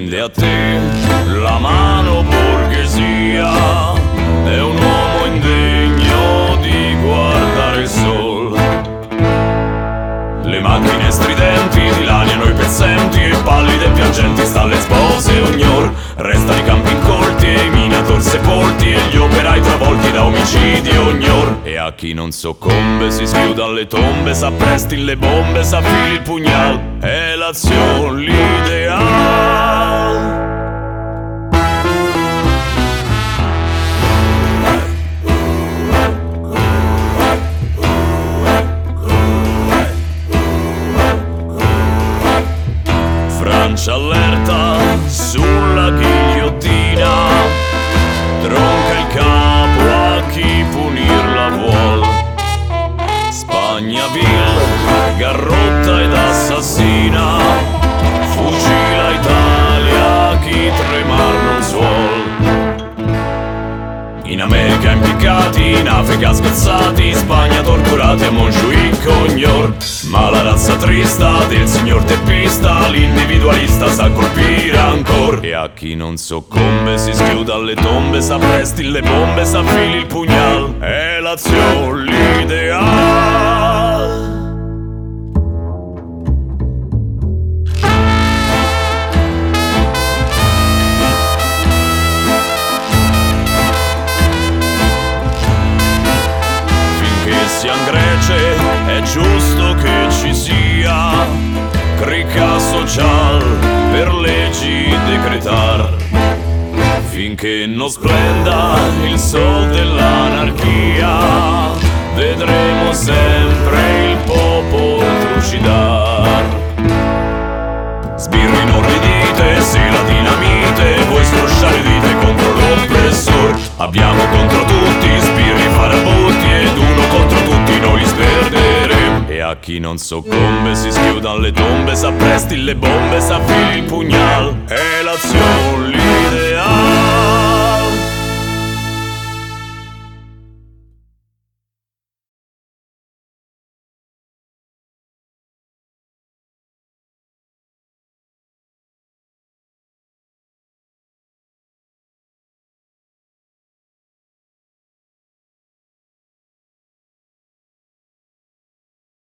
tende a te la mano borghesia, è un uomo indegno di guardare il sol. Le macchine stridenti dilaniano i pezzenti e pallide e piangenti sta le spose ognor. Restano i campi incolti e i minator sepolti e gli operai travolti da omicidi ognor. E a chi non soccombe si schiuda alle tombe, s'appresti le bombe, s'affili il pugnal, è l'azione l'ideal. Francia allerta sulla ghigliottina, tronca il capo a chi punirla vuol. Spagna vil, garrotta ed assassina, fucila Italia chi tremar non suol. In America impiccati, in Africa spezzati, in Spagna torturati a Montjuic ognor. Ma la razza trista del signor teppista, l'individualista sa colpire ancor. E a chi non soccombe si schiuda alle tombe, s'appresti le bombe, s'affili il pugnal, è l'azione l'ideal. Sian Grece, è giusto che ci sia cricca social per leggi decretar. Finché non splenda il sol dell'anarchia, vedremo sempre il popolo trucidar. Sbirri non ridite, se la dinamite voi strusciare dite contro l'oppressor. Abbiamo contro tutti sbirri farabutti ed uno contro tutti noi li sperderemo. E a chi non soccombe si schiudan le tombe, s'appresti le bombe, s'affili il pugnal, è l'azione